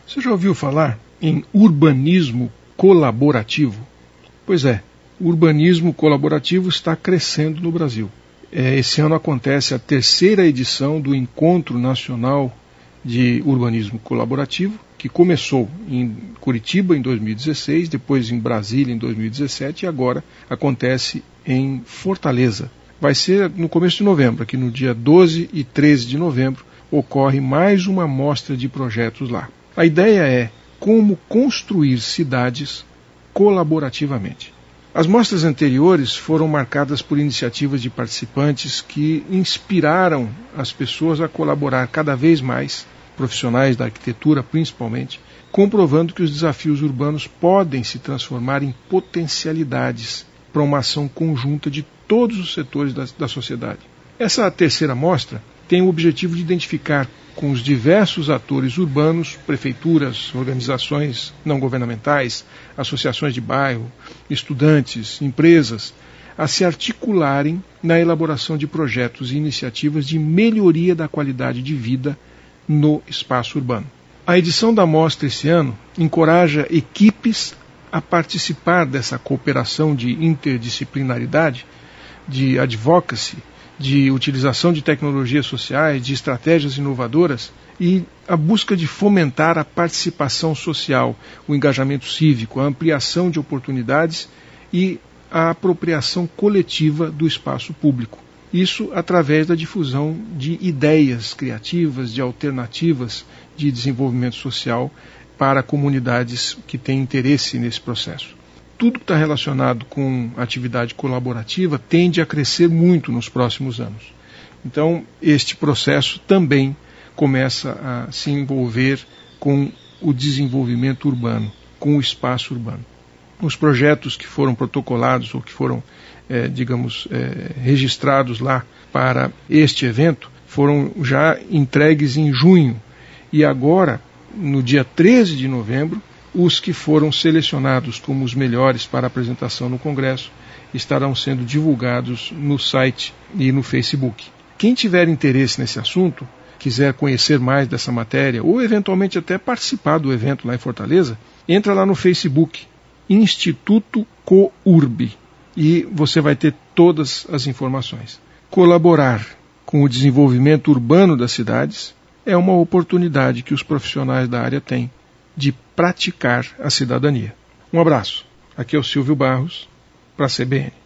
Você já ouviu falar em urbanismo colaborativo? Pois é, o urbanismo colaborativo está crescendo no Brasil. Esse ano acontece a 3ª edição do Encontro Nacional de Urbanismo Colaborativo, que começou em Curitiba em 2016, depois em Brasília em 2017 e agora acontece em Fortaleza. Vai ser no começo de novembro, aqui no dia 12 e 13 de novembro, ocorre mais uma mostra de projetos lá. A ideia é como construir cidades colaborativamente. As mostras anteriores foram marcadas por iniciativas de participantes que inspiraram as pessoas a colaborar cada vez mais, profissionais da arquitetura principalmente, comprovando que os desafios urbanos podem se transformar em potencialidades para uma ação conjunta de todos os setores da sociedade. Essa 3ª mostra tem o objetivo de identificar com os diversos atores urbanos, prefeituras, organizações não governamentais, associações de bairro, estudantes, empresas, a se articularem na elaboração de projetos e iniciativas de melhoria da qualidade de vida no espaço urbano. A edição da mostra esse ano encoraja equipes a participar dessa cooperação de interdisciplinaridade, de advocacy, de utilização de tecnologias sociais, de estratégias inovadoras e a busca de fomentar a participação social, o engajamento cívico, a ampliação de oportunidades e a apropriação coletiva do espaço público. Isso através da difusão de ideias criativas, de alternativas de desenvolvimento social para comunidades que têm interesse nesse processo. Tudo que está relacionado com atividade colaborativa tende a crescer muito nos próximos anos. Então, este processo também começa a se envolver com o desenvolvimento urbano, com o espaço urbano. Os projetos que foram protocolados ou que foram, registrados lá para este evento foram já entregues em junho e agora, no dia 13 de novembro, os que foram selecionados como os melhores para apresentação no Congresso estarão sendo divulgados no site e no Facebook. Quem tiver interesse nesse assunto, quiser conhecer mais dessa matéria ou eventualmente até participar do evento lá em Fortaleza, entra lá no Facebook, Instituto COURB, e você vai ter todas as informações. Colaborar com o desenvolvimento urbano das cidades é uma oportunidade que os profissionais da área têm de praticar a cidadania. Um abraço. Aqui é o Silvio Barros, para a CBN.